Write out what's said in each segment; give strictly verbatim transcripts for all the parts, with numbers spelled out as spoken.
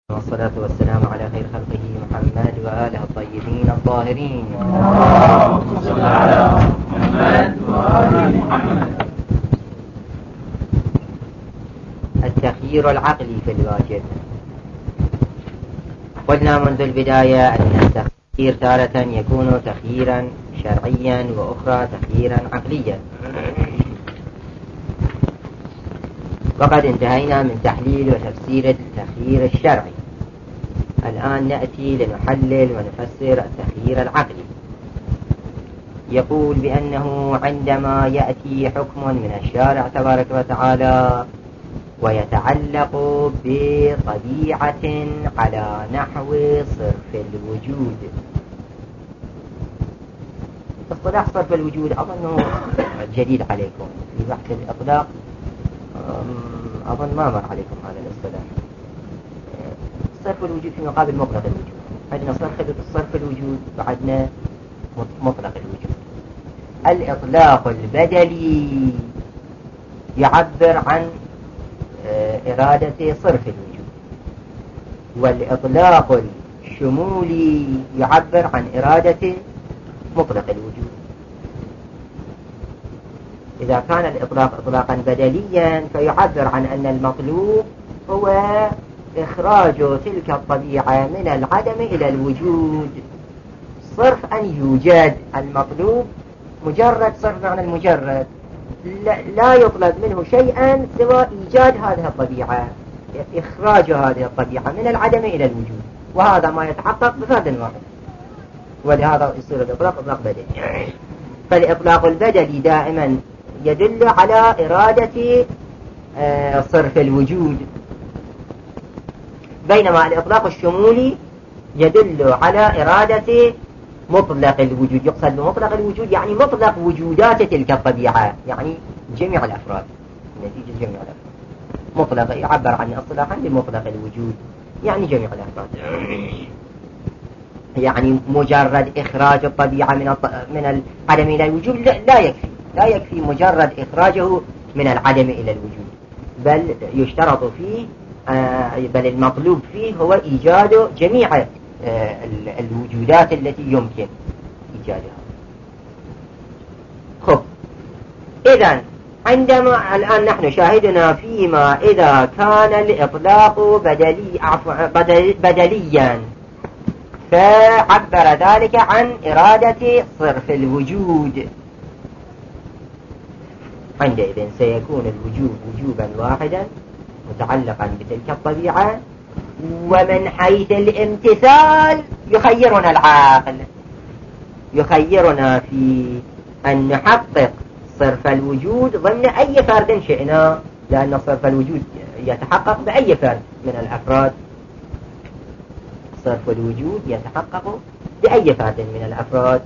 والصلاة والسلام على خير خلقه محمد وآله الطيبين الطاهرين. اللهم صل على محمد وآل محمد. التخيير العقلي في الواجب. قلنا منذ البداية أن التخيير تارة يكون تخييرا شرعيا وأخرى تخييرا عقليا، وقد انتهينا من تحليل وتفسير التخيير الشرعي. الآن نأتي لنحلل ونفسر التخيير العقلي. يقول بأنه عندما يأتي حكم من الشارع تبارك وتعالى ويتعلق بطبيعة على نحو صرف الوجود. اصطلاح صرف الوجود أظنه جديد عليكم، في بحث الإطلاق أظن ما مر عليكم هذا الاصطلاح. صرف الوجود في مقابل مطلق الوجود. عندنا صرف الوجود وعندنا مطلق الوجود. الإطلاق البدلي يعبر عن إرادة صرف الوجود، والإطلاق الشمولي يعبر عن إرادة مطلق الوجود. إذا كان الإطلاق إطلاقا بدليا فيعبر عن أن المطلوب هو إخراج تلك الطبيعة من العدم إلى الوجود. صرف أن يوجد المطلوب مجرد صرف معنى المجرد، لا يطلب منه شيئا سوى إيجاد هذه الطبيعة، إخراج هذه الطبيعة من العدم إلى الوجود، وهذا ما يتحقق بفرد واحد، ولهذا يصير الإطلاق إطلاق بدلي. فالإطلاق البدلي دائما يدل على إرادة صرف الوجود، بينما الإطلاق الشمولي يدل على إرادة مطلق الوجود. يقصد بمطلق الوجود يعني مطلق وجودات تلك الطبيعة، يعني جميع الأفراد، نتيجة جميع الأفراد. مطلق يعبر عن اصطلاحا بمطلق الوجود يعني جميع الأفراد، يعني مجرد إخراج الطبيعة من من العدم إلى الوجود لا يكفي، لا يكفي مجرد إخراجه من العدم إلى الوجود، بل يشترط فيه بل المطلوب فيه هو إيجاد جميع الوجودات التي يمكن إيجادها. خب، إذن عندما الآن نحن شاهدنا فيما إذا كان الإطلاق بدلي بدليا فعبر ذلك عن إرادة صرف الوجود، عندئذ سيكون الوجوب وجوبا واحدا متعلقا بتلك الطبيعة، ومن حيث الامتثال يخيرنا العاقل، يخيرنا في أن نحقق صرف الوجود ضمن أي فرد شئنا، لأن صرف الوجود يتحقق بأي فرد من الأفراد. صرف الوجود يتحقق بأي فرد من الأفراد،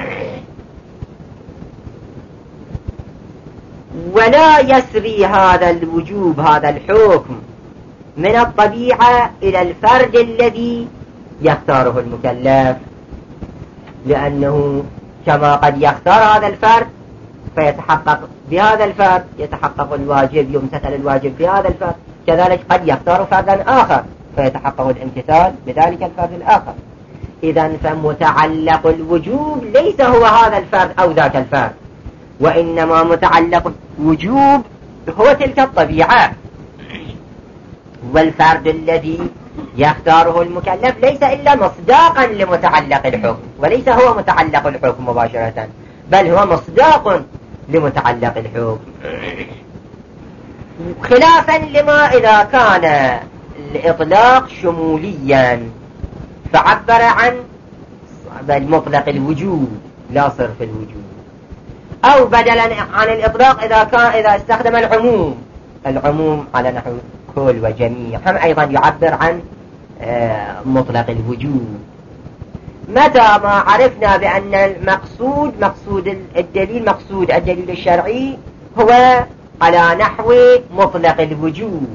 ولا يسري هذا الوجوب هذا الحكم من الطبيعة إلى الفرد الذي يختاره المكلف، لأنه كما قد يختار هذا الفرد فيتحقق بهذا الفرد يتحقق الواجب، يمتثل الواجب بهذا الفرد، كذلك قد يختار فردا آخر فيتحقق الامتثال بذلك الفرد الآخر. إذن فمتعلق الوجوب ليس هو هذا الفرد أو ذاك الفرد، وإنما متعلق الوجوب هو تلك الطبيعة، والفرد الذي يختاره المكلف ليس إلا مصداقا لمتعلق الحكم، وليس هو متعلق الحكم مباشرة، بل هو مصداق لمتعلق الحكم، خلافا لما إذا كان الإطلاق شموليا فعبر عن مطلق الوجود لا صرف الوجود، أو بدلا عن الإطلاق إذا كان إذا استخدم العموم، العموم على نحو كل وجميع هم أيضا يعبر عن مطلق الوجود. متى ما عرفنا بأن المقصود مقصود الدليل مقصود الدليل الشرعي هو على نحو مطلق الوجود،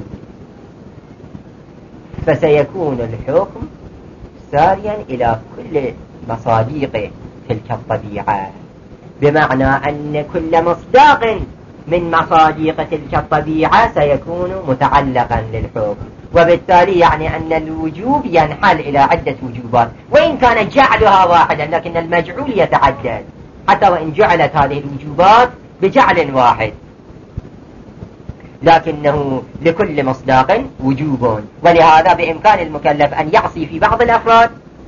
فسيكون الحكم ساريا إلى كل مصادق تلك الطبيعة، بمعنى أن كل مصداق من مصادق تلك الطبيعة سيكون متعلقا للحكم، وبالتالي يعني أن الوجوب ينحل إلى عدة وجوبات، وإن كان جعلها واحدا لكن المجعول يتعدد حتى وإن جعلت هذه الوجوبات بجعل واحد، لكنه لكل مصداق وجوب، ولهذا بإمكان المكلف أن يعصي في بعض الأفراد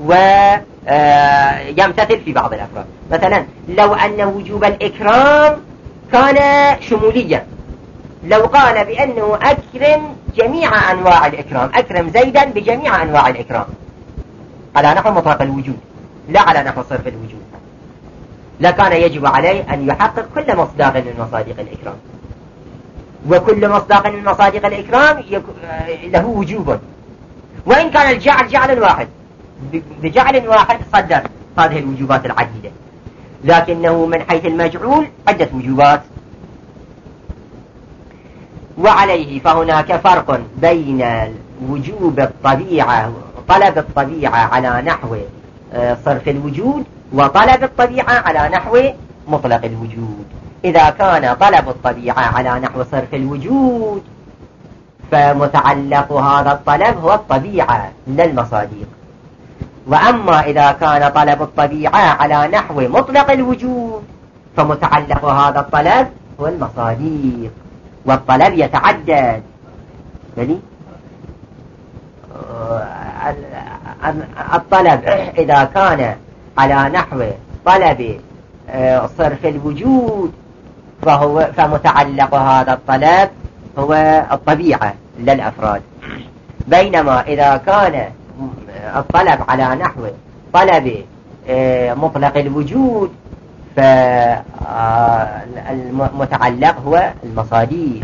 ويمتثل في بعض الأفراد. مثلا لو أن وجوب الإكرام كان شموليا، لو قال بأنه أكرم جميع أنواع الإكرام، أكرم زيدا بجميع أنواع الإكرام على نحو مطلق الوجود لا على نحو صرف الوجود، لكان يجب عليه أن يحقق كل مصداق من مصادق الإكرام، وكل مصداق من مصادق الإكرام له وجوب، وإن كان الجعل جعل واحد بجعل واحد صدر هذه الوجوبات العديدة، لكنه من حيث المجعول عدة وجوبات. وعليه فهناك فرق بين وجوب الطبيعة طلب الطبيعة على نحو صرف الوجود وطلب الطبيعة على نحو مطلق الوجود. إذا كان طلب الطبيعة على نحو صرف الوجود فمتعلق هذا الطلب هو الطبيعة لا المصادق، وأما إذا كان طلب الطبيعة على نحو مطلق الوجود فمتعلق هذا الطلب هو المصادق، والطلب يتعدد. يعني الطلب إذا كان على نحو طلب صرف الوجود فهو فمتعلق هذا الطلب هو الطبيعة لا الأفراد، بينما إذا كان الطلب على نحو طلب مطلق الوجود فالمتعلق هو المصادق.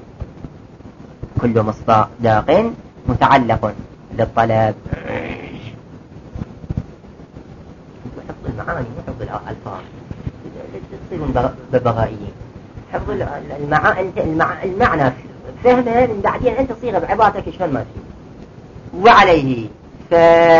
كل مصداق متعلق للطلب. حفظ المعاني حفظ الألفاظ تصيرون ببغائيين، حفظ المعنى فهمه من بعدين أنت تصيغ بعبارتك شلون ما تفيد. وعليه ف...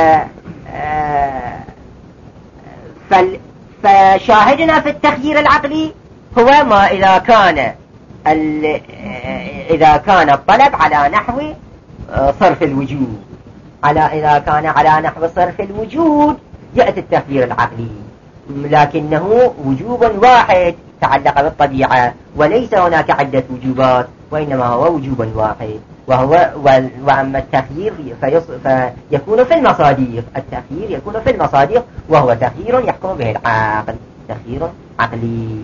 فال... فشاهدنا في التخيير العقلي هو ما إذا كان ال... إذا كان الطلب على نحو صرف الوجود، على إذا كان على نحو صرف الوجود يأتي التخيير العقلي، لكنه وجوب واحد تعلق بالطبيعة وليس هناك عدة وجوبات، وإنما هو وجوب واحد، وهو وأما التخيير فيص... فيكون في المصادق. التخيير يكون في المصادق وهو تخيير يحكم به العقل، تخيير عقلي.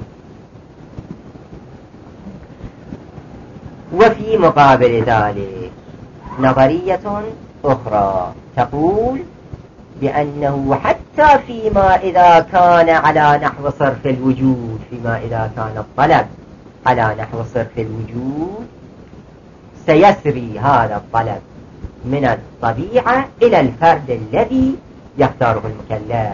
وفي مقابل ذلك نظرية أخرى تقول بأنه حتى فيما إذا كان على نحو صرف الوجود، فيما إذا كان الطلب على نحو صرف الوجود سيسري هذا الطلب من الطبيعة إلى الفرد الذي يختاره المكلف.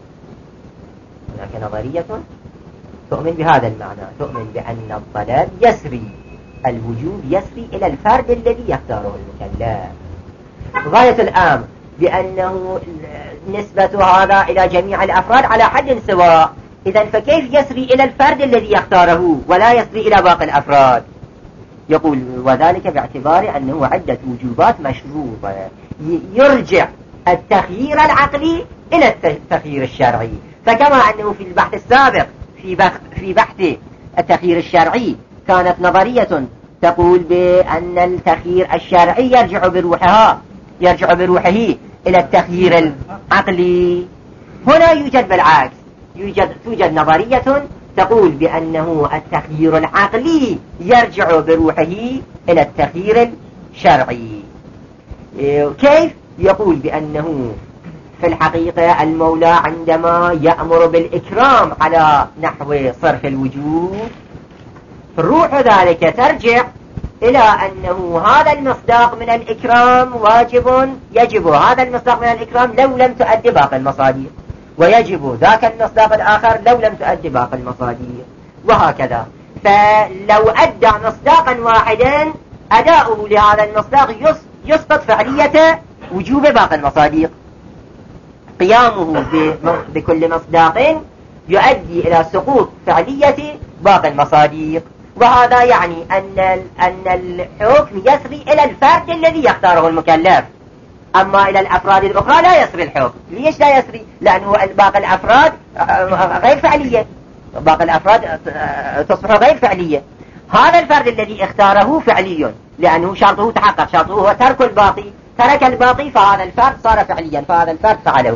هناك نظرية تؤمن بهذا المعنى، تؤمن بأن الطلب يسري، الوجود يسري إلى الفرد الذي يختاره المكلف. غاية الأمر بأنه نسبة هذا إلى جميع الأفراد على حد سواء، إذن فكيف يسري إلى الفرد الذي يختاره ولا يسري إلى باقي الأفراد؟ يقول وذلك باعتبار أنه عدة وجوبات مشروطة، يرجع التخيير العقلي إلى التخيير الشرعي. فكما أنه في البحث السابق في بحث, في بحث التخيير الشرعي كانت نظرية تقول بأن التخيير الشرعي يرجع بروحها يرجع بروحه إلى التخيير العقلي، هنا يوجد بالعكس، يوجد توجد نظرية تقول بأنه التخيير العقلي يرجع بروحه إلى التخيير الشرعي. كيف؟ يقول بأنه في الحقيقة المولى عندما يأمر بالإكرام على نحو صرف الوجود روح ذلك ترجع إلى أنه هذا المصداق من الإكرام واجب، يجب هذا المصداق من الإكرام لو لم تؤدي باقي المصادق، ويجب ذاك المصداق الآخر لو لم تؤدي باقي المصادق، وهكذا. فلو أدى مصداقا واحدا أداؤه لهذا المصداق يسقط فعلية وجوب باقي المصادق. قيامه بكل مصداق يؤدي إلى سقوط فعلية باقي المصادق، وهذا يعني أن أن الحكم يسري إلى الفرد الذي يختاره المكلف، أما إلى الأفراد الأخرى لا يسري الحكم. ليش لا يسري؟ لأنه باقي الأفراد غير فعلية، باقي الأفراد تصبح غير فعلية. هذا الفرد الذي اختاره فعلي لأنه شرطه تحقق، شرطه هو ترك الباطي، ترك الباطي فهذا الفرد صار فعليا، فهذا الفرد فعله،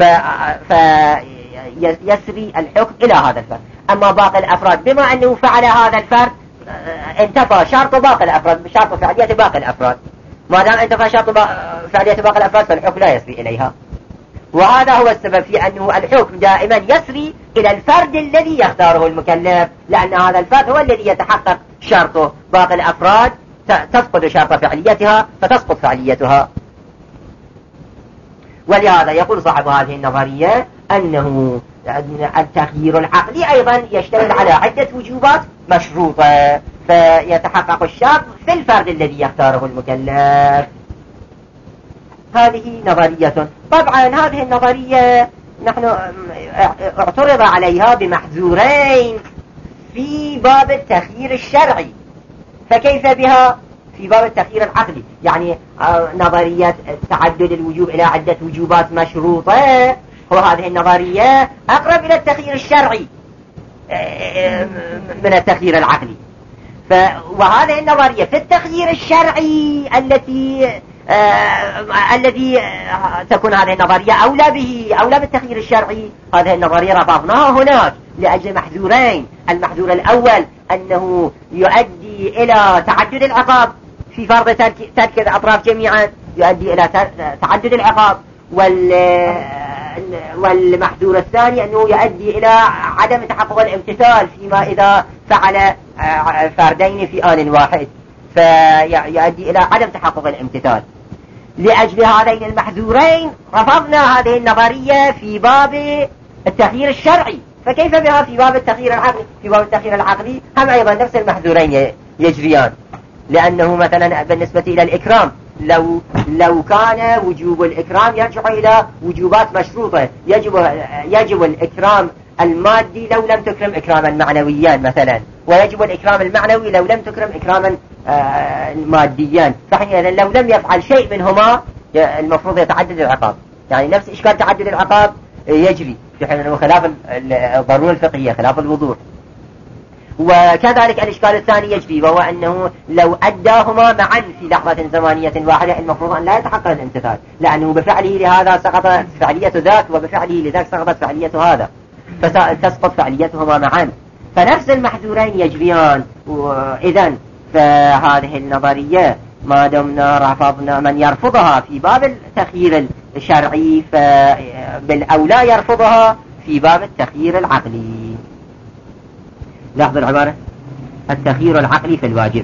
فيسري الحكم إلى هذا الفرد. أما باقي الأفراد بما أنه فعل هذا الفرد انتفى شرط باقي الأفراد، شرط فعلية باقي الأفراد، ما دام انتفى شرط فعلية باقي الأفراد فالحكم لا يسري إليها. وهذا هو السبب في أنه الحكم دائما يسري إلى الفرد الذي يختاره المكلف، لأن هذا الفرد هو الذي يتحقق شرطه، باقي الأفراد تفقد شرط فعليتها فتسقط فعليتها. ولهذا يقول صاحب هذه النظرية أنه التخيير العقلي أيضا يشتمل على عدة وجوبات مشروطة، فيتحقق الشرط في الفرد الذي يختاره المكلف. هذه نظرية. طبعا هذه النظرية نحن اعترض عليها بمحذورين في باب التخيير الشرعي، فكيف بها في باب التخيير العقلي؟ يعني نظرية تعدد الوجوب إلى عدة وجوبات مشروطة، وهذه النظرية أقرب إلى التخيير الشرعي من التخيير العقلي. ف... وهذه النظرية في التخيير الشرعي التي آه... الذي آه... تكون هذه النظرية أولى به، أولى بالتخيير الشرعي. هذه النظرية رفضناها هناك لأجل محذورين. المحذور الأول أنه يؤدي إلى تعدد العقاب في فرض ترك, ترك الأطراف جميعا، يؤدي إلى تعدد العقاب. وال... والمحذور الثاني أنه يؤدي إلى عدم تحقق الامتثال فيما إذا فعل فردين في آن واحد، فيؤدي إلى عدم تحقق الامتثال. لأجل هذين المحذورين رفضنا هذه النظرية في باب التخيير الشرعي. فكيف بها في باب التخيير العقلي؟ في باب التخيير العقلي هم أيضا نفس المحذورين يجريان، لأنه مثلا بالنسبة إلى الإكرام لو لو كان وجوب الإكرام يرجع إلى وجوبات مشروطة، يجب يجب الإكرام المادي لو لم تكرم إكراما معنويا مثلا، ويجب الإكرام المعنوي لو لم تكرم إكراما آه ماديا، فحينئذ لو لم يفعل شيء منهما المفروض يتعدد العقاب. يعني نفس إشكال تعدد العقاب يجري في حين أنه خلاف الضرورة الفقهية، خلاف الوضوح. وكذلك الإشكال الثاني يجري، وهو أنه لو أداهما معا في لحظة زمانية واحدة المفروض أن لا يتحقق الامتثال، لأنه بفعله لهذا سقطت فعلية ذاك، وبفعله لذاك سقطت فعلية هذا، فتسقط فعليتهما معا. فنفس المحذورين يجريان. وإذن فهذه النظرية ما دمنا رفضنا، من يرفضها في باب التخيير الشرعي فبالأولى يرفضها في باب التخيير العقلي. لاحظوا العبارة: التخيير العقلي في الواجب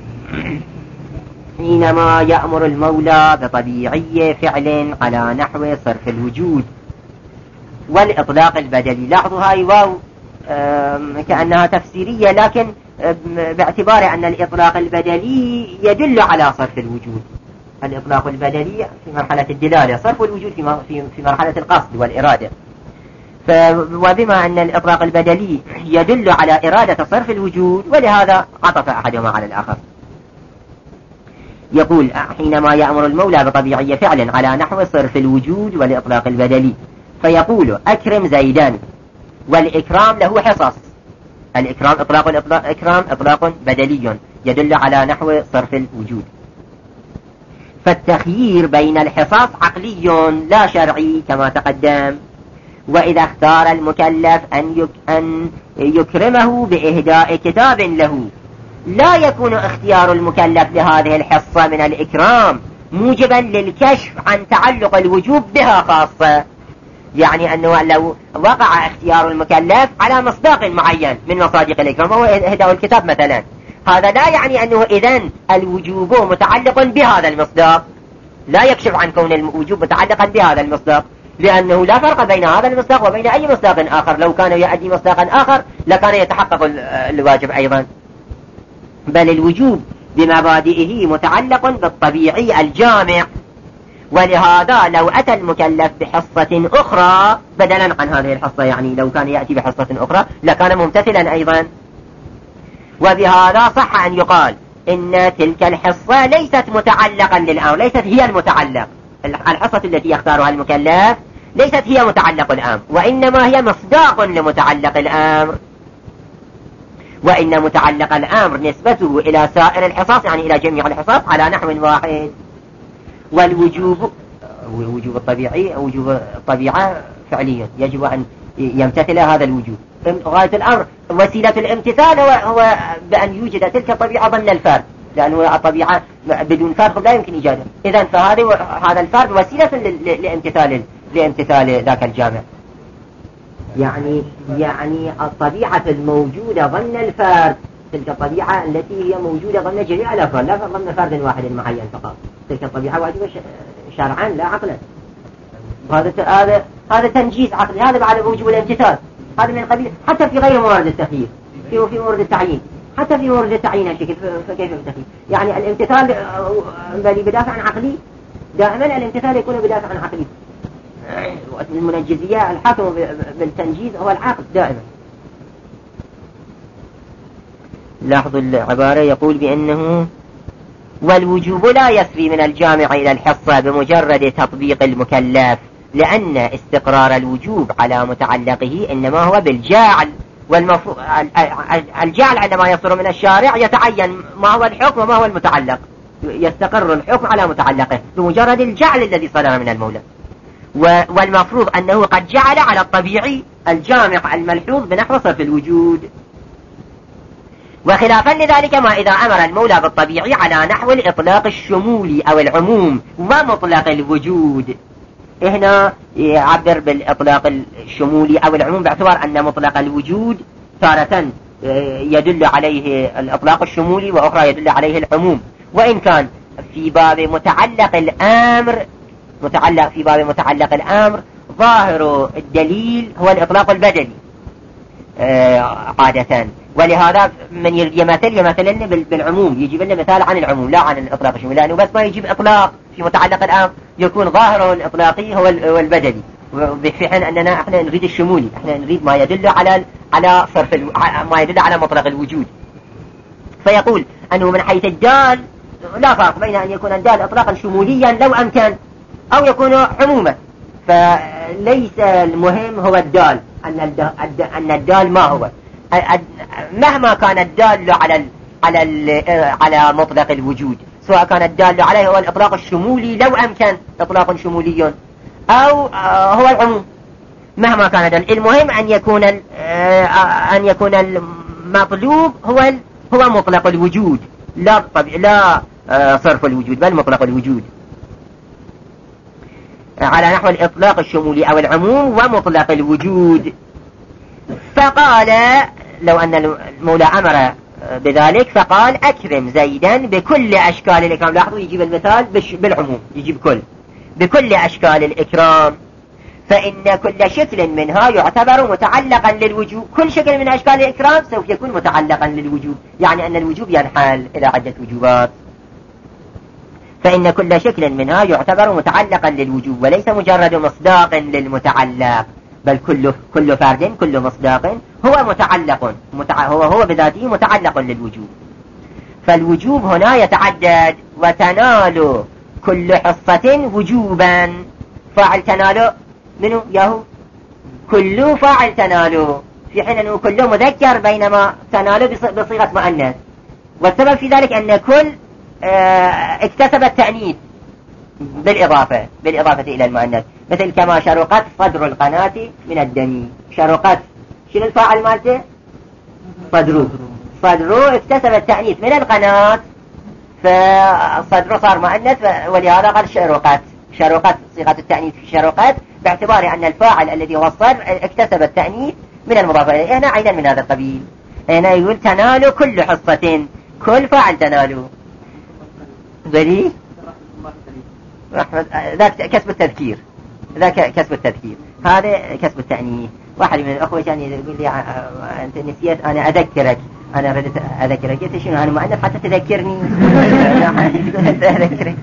حينما يأمر المولى بطبيعي فعل على نحو صرف الوجود والإطلاق البدلي. لاحظوا هاي واو كأنها تفسيرية، لكن باعتبار أن الإطلاق البدلي يدل على صرف الوجود. الإطلاق البدلي في مرحلة الدلالة، صرف الوجود في في مرحلة القصد والإرادة. وبما أن الإطلاق البدلي يدل على إرادة صرف الوجود، ولهذا عطف أحدهما على الآخر. يقول: حينما يأمر المولى بطبيعي فعل على نحو صرف الوجود والإطلاق البدلي، فيقول: أكرم زيدان، والإكرام له حصص. الإكرام إطلاق الإطلاق إكرام إطلاق بدلي يدل على نحو صرف الوجود. فالتخيير بين الحصص عقلي لا شرعي كما تقدم. وإذا اختار المكلف أن يك أن يكرمه بإهداء كتاب له، لا يكون اختيار المكلف لهذه الحصة من الإكرام موجبا للكشف عن تعلق الوجوب بها خاصة. يعني أنه لو وقع اختيار المكلف على مصداق معين من مصادق الإكرام وهو إهداء الكتاب مثلا، هذا لا يعني أنه إذن الوجوب متعلق بهذا المصداق، لا يكشف عن كون الوجوب متعلقا بهذا المصداق، لأنه لا فرق بين هذا المصداق وبين أي مصداق آخر. لو كان يؤدي مصداقا آخر لكان يتحقق الواجب أيضا، بل الوجوب بمبادئه متعلق بالطبيعي الجامع. ولهذا لو أتى المكلف بحصة أخرى بدلا عن هذه الحصة، يعني لو كان يأتي بحصة أخرى لكان ممتثلا أيضا. وبهذا صح أن يقال إن تلك الحصة ليست متعلقا للأمر، ليست هي المتعلق. الحصة التي يختارها المكلف ليست هي متعلق الأمر، وإنما هي مصداق لمتعلق الأمر، وإن متعلق الأمر نسبته إلى سائر الحصص، يعني إلى جميع الحصص على نحو واحد. والوجوب وجوب الطبيعي وجوب الطبيعة فعليا، يجب أن يمتثل هذا الوجوب. غاية الأمر وسيلة الامتثال هو, هو بأن يوجد تلك الطبيعة ضمن الفرد، لأنه الطبيعة بدون فرد لا يمكن إيجاده. إذن فهذا هذا الفرد وسيلة لامتثال لامتثال ذاك الجامع. يعني يعني الطبيعة الموجودة ضمن الفرد، تلك الطبيعة التي هي موجودة ضمن جميع الأفراد، لا ضمن فرد واحد معين فقط. تلك الطبيعة واجبة شرعا لا عقلا. هذا هذا هذا تنجيز عقلي، هذا بعد وجوب الامتثال. هذا من قبيل حتى في غير موارد التخيير، في في موارد التعيين، حتى في موارد التعيين هالشكل. فكيف التخيير؟ يعني الامتثال بل بدافع عن عقلي، دائما الامتثال يكون بدافع عن عقلي. المنجزية الحاكم بالتنجيز هو العقل دائما. لاحظوا العبارة، يقول بأنه والوجوب لا يسري من الجامع إلى الحصة بمجرد تطبيق المكلف، لأن استقرار الوجوب على متعلقه إنما هو بالجعل، والمفروض الجعل عندما يصدر من الشارع يتعين ما هو الحكم وما هو المتعلق، يستقر الحكم على متعلقه بمجرد الجعل الذي صدر من المولى. والمفروض أنه قد جعل على الطبيعي الجامع الملحوظ بنحو صرف الوجود. وخلافا لذلك ما إذا أمر المولى بالطبيعي على نحو الإطلاق الشمولي أو العموم ومطلق الوجود. هنا يعبر بالإطلاق الشمولي أو العموم باعتبار أن مطلق الوجود تارة يدل عليه الإطلاق الشمولي وأخرى يدل عليه العموم. وإن كان في باب متعلق الأمر متعلق في باب متعلق الأمر ظاهر الدليل هو الإطلاق البدني عادة، ولهذا من يمثل يمثل بالعموم، يجيب لنا مثال عن العموم لا عن الإطلاق الشمولي، لأنه بس ما يجيب إطلاق في متعلق الأمر يكون ظاهره الإطلاقي هو البدني، في حين أننا احنا نريد الشمولي، احنا نريد ما يدل على على صرف الو... ما يدل على مطلق الوجود. فيقول أنه من حيث الدال لا فرق بين أن يكون الدال إطلاقا شموليا لو أمكن أو يكون عموما، فليس المهم هو الدال، أن أن الدال ما هو، مهما كان الدال على ال على ال على مطلق الوجود، سواء كان الدال عليه هو الإطلاق الشمولي لو أمكن إطلاق شمولي أو هو العموم، مهما كان الدال، المهم أن يكون أن يكون المطلوب هو هو مطلق الوجود، لا لا صرف الوجود بل مطلق الوجود، على نحو الإطلاق الشمولي أو العموم ومطلق الوجود. فقال لو أن المولى أمر بذلك فقال أكرم زيدا بكل أشكال الإكرام. لاحظوا يجيب المثال بالعموم، يجيب كل بكل أشكال الإكرام، فإن كل شكل منها يعتبر متعلقا للوجوب. كل شكل من أشكال الإكرام سوف يكون متعلقا للوجوب، يعني أن الوجوب ينحل إلى عدة وجوبات. فإن كل شكل منها يعتبر متعلقا للوجوب وليس مجرد مصداق للمتعلق، بل كل كل فرد كل مصداق هو متعلق متع... هو هو بذاته متعلق للوجوب. فالوجوب هنا يتعدد، وتنال كل حصة وجوبا. فاعل تنال منه ياهو كل فاعل تنال، في حين أنه كل مذكر بينما تنال بصيغة مؤنث. والسبب في ذلك أن كل اكتسب التأنيث بالإضافة بالإضافة إلى المؤنث، مثل كما شرقت صدر القناة من الدم. شرقت شنو الفاعل مالته؟ صدره. صدره اكتسب التأنيث من القناة فصدره صار مؤنث، ولهذا قال شرقت. شرقت صيغة التأنيث في شرقت باعتبار أن الفاعل الذي هو الصدر اكتسب التأنيث من المضاف إليه. هنا عينا من هذا القبيل، هنا يقول تنال كل حصة، كل فاعل تنال ذلك ذاك كسب التذكير، ذاك كسب التذكير، هذا كسب التأنيث. واحد من الأخوة كان يقول لي أنت نسيت أنا أذكرك، أنا ردت أذكرك، قلت شنو أنا مؤنث حتى تذكرني؟ أنت أذكرك.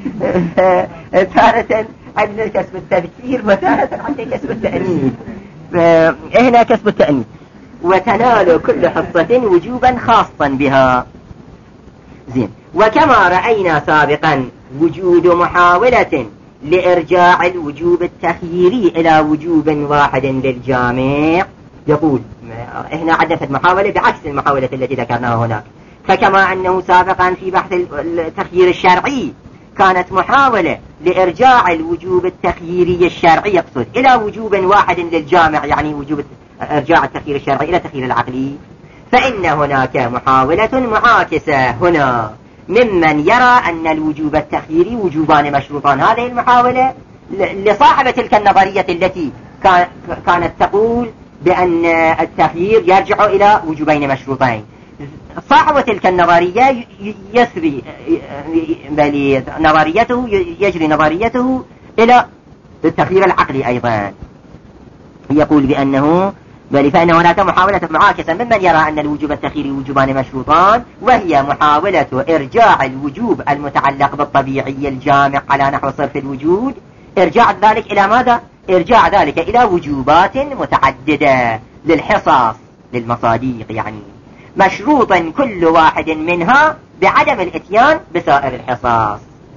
تارة عندنا كسب التذكير وتارة عندنا كسب التأنيث. هنا كسب التأنيث. وتنال كل حصة وجوبا خاصا بها. زين. وكما رأينا سابقا وجود محاولة لإرجاع الوجوب التخييري إلى وجوب واحد للجامع، يقول هنا عدت محاولة بعكس المحاولة التي ذكرناها هناك. فكما أنه سابقا في بحث التخيير الشرعي كانت محاولة لإرجاع الوجوب التخييري الشرعي يقصد إلى وجوب واحد للجامع، يعني وجوب إرجاع التخيير الشرعي إلى التخيير العقلي، فإن هناك محاولة معاكسة هنا ممن يرى أن الوجوب التخييري وجوبان مشروطان. هذه المحاولة لصاحبة تلك النظرية التي كانت تقول بأن التخيير يرجع إلى وجوبين مشروطين. صاحب تلك النظرية يسري بل نظريته يجري نظريته إلى التخيير العقلي أيضا. يقول بأنه بل فإن هناك محاولة معاكسة ممن يرى أن الوجوب التخييري وجوبان مشروطان، وهي محاولة إرجاع الوجوب المتعلق بالطبيعي الجامع على نحو صرف الوجود، إرجاع ذلك إلى ماذا؟ إرجاع ذلك إلى وجوبات متعددة للحصص للمصاديق، يعني مشروط كل واحد منها بعدم الاتيان بسائر الحصص.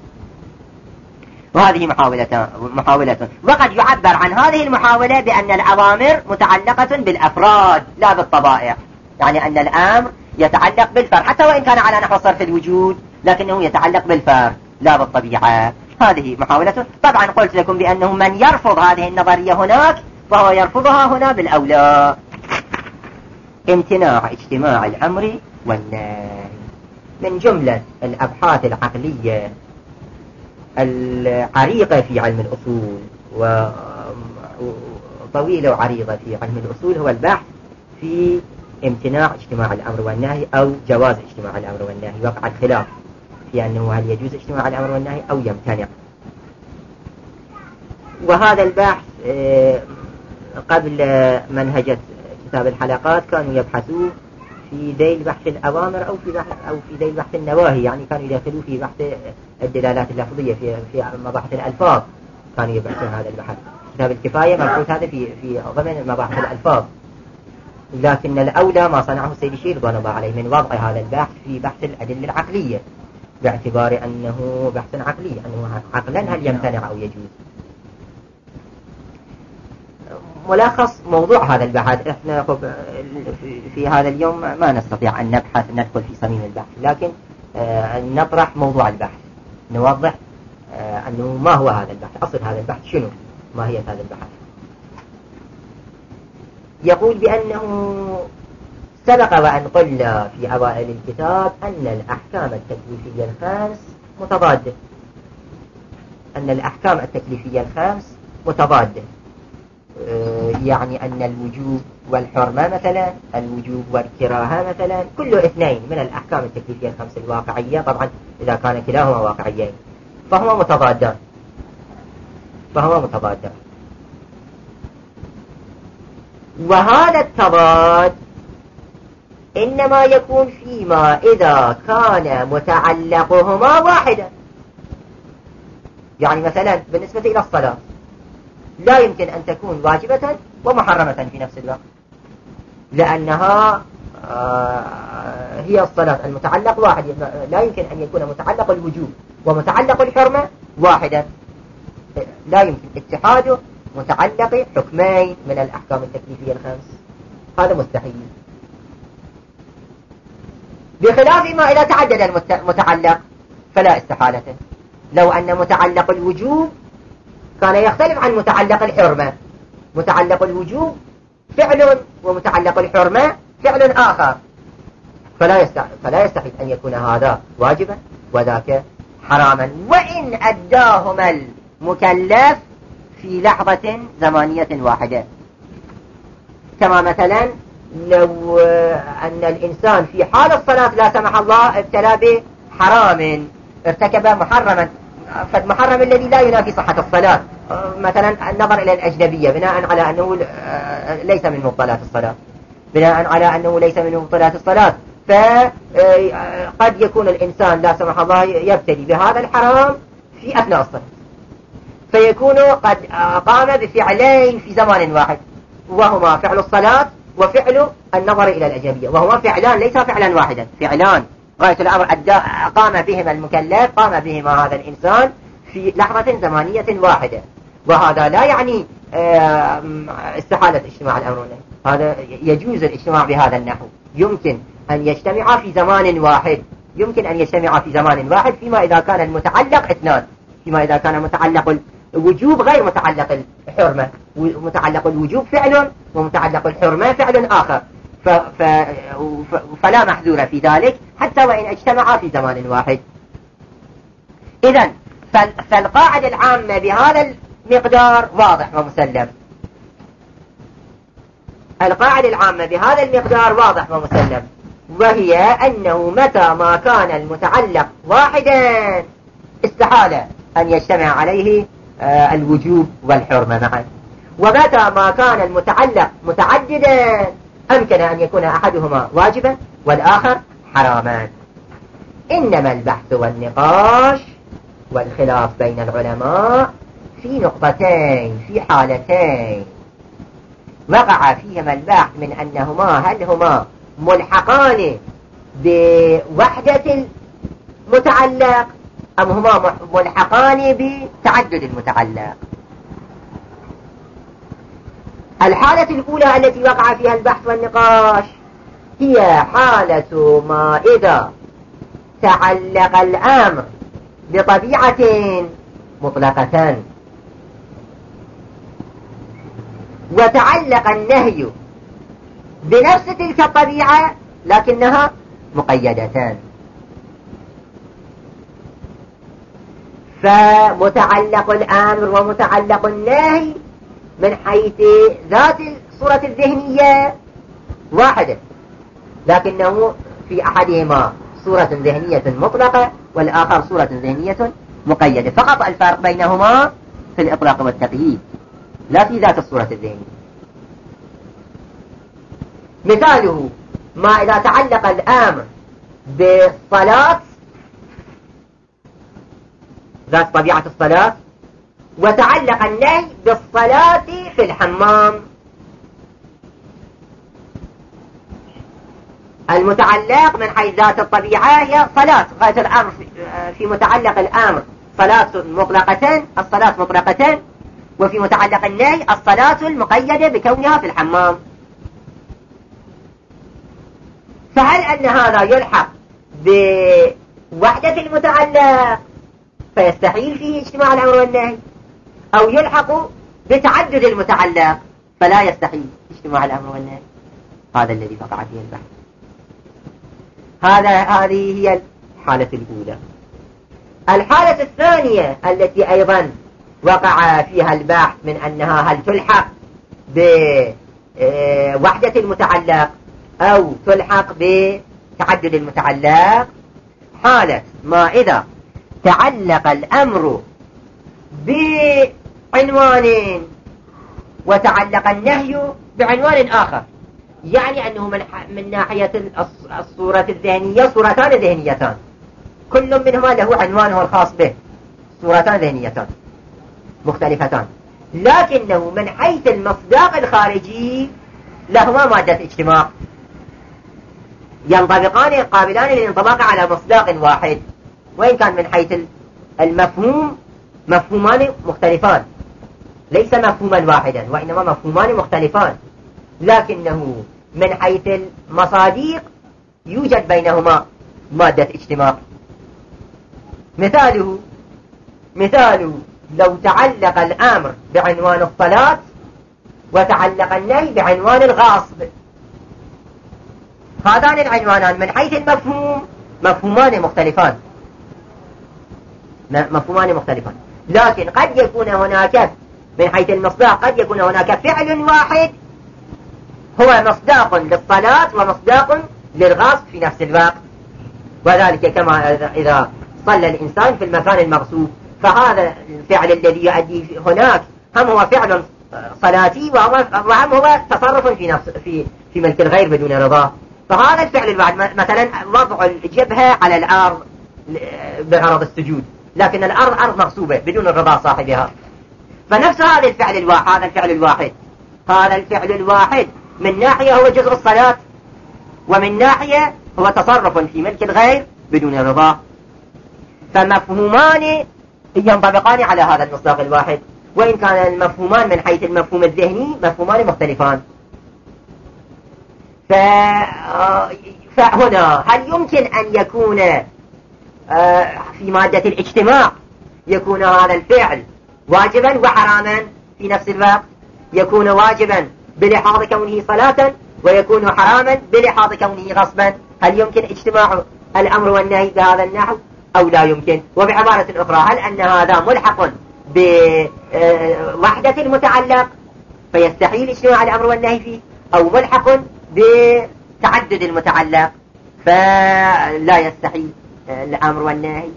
وهذه محاولة محاولة وقد يعبر عن هذه المحاولة بأن الأوامر متعلقة بالأفراد لا بالطبائع، يعني أن الأمر يتعلق بالفرد حتى وإن كان على نحو صرف الوجود، لكنه يتعلق بالفرد لا بالطبيعة. هذه محاولة. طبعا قلت لكم بأنه من يرفض هذه النظرية هناك فهو يرفضها هنا بالأولى. امتناع اجتماع الأمر والنهي من جملة الأبحاث العقلية العريقة في علم الأصول وطويلة وعريضة في علم الأصول هو البحث في امتناع اجتماع الأمر والنهي أو جواز اجتماع الأمر والنهي. وقع الخلاف في أنه هل يجوز اجتماع الأمر والنهي أو يمتنع. وهذا البحث قبل منهجة كتاب الحلقات كانوا يبحثوا في ذيل بحث الأوامر أو في بحث أو في ذيل بحث النواهي، يعني كانوا يدخلوا في بحث الدلالات اللفظية في في مباحث الألفاظ، كانوا يبحثون هذا البحث. كتاب الكفاية مبحوث هذا في في ضمن مباحث الألفاظ، لكن الأولى ما صنعه السيد الشيخ رضوان الله عليه من وضع هذا البحث في بحث الأدلة العقلية، باعتبار أنه بحث عقلي، أنه عقلا هل يمتنع أو يجوز. ملخص موضوع هذا البحث، احنا في هذا اليوم ما نستطيع أن نبحث ندخل في صميم البحث، لكن آه نطرح موضوع البحث، نوضح آه أنه ما هو هذا البحث، أصل هذا البحث شنو، ما هي هذا البحث. يقول بأنه سبق وأن قلنا في أوائل الكتاب أن الأحكام التكليفية الخمس متضادة، أن الأحكام التكليفية الخمس متضادة، يعني أن الوجوب والحرمة مثلا، الوجوب والكراهة مثلا، كل اثنين من الأحكام التكليفية الخمس الواقعية، طبعا إذا كان كلاهما واقعيين فهما متضادان فهما متضادان وهذا التضاد إنما يكون فيما إذا كان متعلقهما واحدا. يعني مثلا بالنسبة إلى الصلاة لا يمكن أن تكون واجبة ومحرمة في نفس الوقت، لأنها هي الصلاة المتعلق واحد، لا يمكن أن يكون متعلق الوجوب ومتعلق الحرمة واحدا، لا يمكن اتحاد متعلق حكمين من الأحكام التكليفية الخمس، هذا مستحيل. بخلاف ما إذا تعدد المتعلق فلا استحالة. لو أن متعلق الوجوب كان يختلف عن متعلق الحرمة، متعلق الوجوب فعل ومتعلق الحرمة فعل آخر، فلا يستحيل, فلا يستحيل أن يكون هذا واجبا وذاك حراما، وإن أداهما المكلف في لحظة زمانية واحدة. كما مثلا لو أن الإنسان في حال الصلاة لا سمح الله ابتلى بحرام، ارتكب محرما، فالمحرم الذي لا ينافي صحة الصلاة، مثلا النظر إلى الأجنبية بناء على أنه ليس من مبطلات الصلاة، بناء على أنه ليس من مبطلات الصلاة، فقد يكون الإنسان لا سمح الله يبتلي بهذا الحرام في أثناء الصلاة، فيكون قد قام بفعلين في زمان واحد، وهما فعل الصلاة وفعل النظر إلى الأجنبية، وهما فعلان ليس فعلا واحدا، فعلان غاية الأمر قام بهما المكلف، قام بهما هذا الإنسان في لحظة زمانية واحدة. وهذا لا يعني استحالة اجتماع الأمر والنهي، هذا يجوز الاجتماع بهذا النحو، يمكن أن يجتمع في زمان واحد، يمكن أن يجتمع في زمان واحد فيما إذا كان المتعلق اثنان، فيما إذا كان متعلق الوجوب غير متعلق الحرمة، متعلق الوجوب فعل ومتعلق الحرمة فعل آخر، ف ف فلا محذور في ذلك حتى وإن اجتمعا في زمان واحد. إذن فالقاعدة العامة بهذا المقدار واضح ومسلم، القاعدة العامة بهذا المقدار واضح ومسلم، وهي أنه متى ما كان المتعلق واحدا استحالة أن يجتمع عليه الوجوب والحرمة معا، ومتى ما كان المتعلق متعددا أمكن أن يكون أحدهما واجبا والآخر حراما. إنما البحث والنقاش والخلاف بين العلماء في نقطتين، في حالتين وقع فيهما البحث من أنهما هل هما ملحقان بوحدة المتعلق أم هما ملحقان بتعدد المتعلق. الحالة الأولى التي وقع فيها البحث والنقاش هي حالة ما إذا تعلق الأمر بطبيعة مطلقة وتعلق النهي بنفس تلك الطبيعة لكنها مقيدتان. فمتعلق الأمر ومتعلق النهي من حيث ذات الصورة الذهنية واحدة، لكنه في أحدهما صورة ذهنية مطلقة والآخر صورة ذهنية مقيدة، فقط الفرق بينهما في الإطلاق والتقييد لا في ذات الصورة الذهنية. مثاله ما إذا تعلق الأمر بالصلاة ذات طبيعة الصلاة وتعلق النهي بالصلاة في الحمام. المتعلق من حيث ذات الطبيعة هي صلاة، غاية الأمر في متعلق الأمر صلاة مطلقة، الصلاة مطلقة، وفي متعلق النهي الصلاة المقيدة بكونها في الحمام. فهل أن هذا يلحق بوحدة المتعلق فيستحيل فيه اجتماع الأمر والنهي، أو يلحق بتعدد المتعلق فلا يستحيل اجتماع الأمر والنهي؟ هذا الذي وقع فيه البحث. هذا هذه هي الحالة الأولى. الحالة الثانية التي أيضا وقع فيها البحث من أنها هل تلحق بوحدة المتعلق أو تلحق بتعدد المتعلق، حالة ما إذا تعلق الأمر بعنوان وتعلق النهي بعنوان آخر، يعني أنه من, من ناحية الصورة الذهنية صورتان ذهنيتان كل منهما له عنوانه الخاص به، صورتان ذهنيتان مختلفتان، لكنه من حيث المصداق الخارجي لهما مادة اجتماع، ينطبقان قابلان للانطباق على مصداق واحد، وإن كان من حيث المفهوم مفهومان مختلفان، ليس مفهوما واحدا وإنما مفهومان مختلفان، لكنه من حيث المصادق يوجد بينهما مادة اجتماع. مثاله مثاله لو تعلق الأمر بعنوان الصلاة وتعلق النهي بعنوان الغاصب، هذان العنوانان من حيث المفهوم مفهومان مختلفان مفهومان مختلفان لكن قد يكون هناك من حيث المصداق قد يكون هناك فعل واحد هو مصداق للصلاة ومصداق للغاصب في نفس الوقت، وذلك كما إذا صلى الإنسان في المكان المغصوب، فهذا الفعل الذي يؤدي هناك هم هو فعل صلاتي وهم هو تصرف في نفس في في ملك الغير بدون رضاه. فهذا الفعل الواحد مثلا وضع الجبهة على الأرض بغرض السجود، لكن الأرض أرض مغصوبة بدون رضا صاحبها، فنفس هذا الفعل الواحد هذا الفعل الواحد هذا الفعل الواحد من ناحية هو جزء الصلاة، ومن ناحية هو تصرف في ملك الغير بدون رضا، فمفهومان ينطبقان على هذا المصداق الواحد، وإن كان المفهومان من حيث المفهوم الذهني مفهومان مختلفان. فهنا هل يمكن أن يكون في مادة الاجتماع يكون هذا الفعل واجبا وحراما في نفس الوقت؟ يكون واجبا بلحاظ كونه صلاة، ويكون حراما بلحاظ كونه غصبا. هل يمكن اجتماع الأمر والنهي بهذا النحو أو لا يمكن؟ وبعبارة أخرى، هل أن هذا ملحق بوحدة المتعلق فيستحيل اجتماع الأمر والنهي فيه، أو ملحق بتعدد المتعلق فلا يستحيل الأمر والنهي؟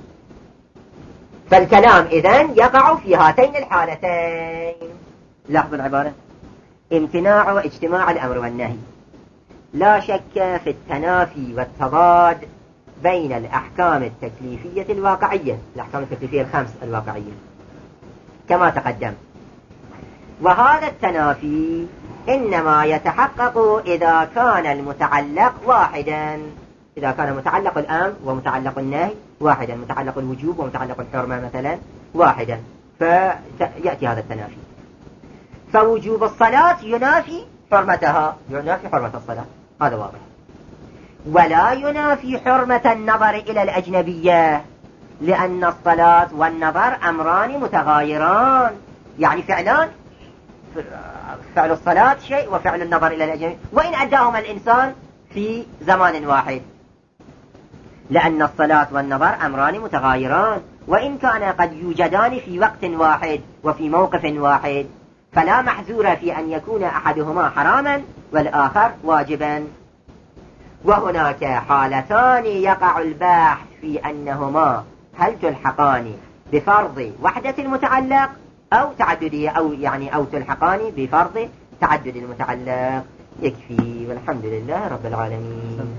فالكلام إذن يقع في هاتين الحالتين. لاحظوا العبارة: امتناع اجتماع الأمر والنهي. لا شك في التنافي والتضاد بين الأحكام التكليفية الواقعية، الأحكام التكليفية الخمس الواقعية كما تقدم، وهذا التنافي إنما يتحقق إذا كان المتعلق واحدا، إذا كان متعلق الأمر ومتعلق النهي واحدا، متعلق الوجوب ومتعلق الحرمة مثلا واحدا، فيأتي هذا التنافي. فوجوب الصلاة ينافي حرمتها، ينافي حرمة الصلاة، هذا واضح. ولا ينافي حرمة النظر إلى الأجنبية، لأن الصلاة والنظر أمران متغايران، يعني فعلان، فعل الصلاة شيء وفعل النظر إلى الأجنبية، وإن أداهما الإنسان في زمان واحد، لأن الصلاة والنظر أمران متغايران، وإن كان قد يوجدان في وقت واحد وفي موقف واحد، فلا محذور في أن يكون أحدهما حراما والآخر واجبا. وهناك حالتان يقع الباحث في أنهما هل تلحقان بفرض وحدة المتعلق أو تعدده، أو يعني أو تلحقان بفرض تعدد المتعلق. يكفي، والحمد لله رب العالمين.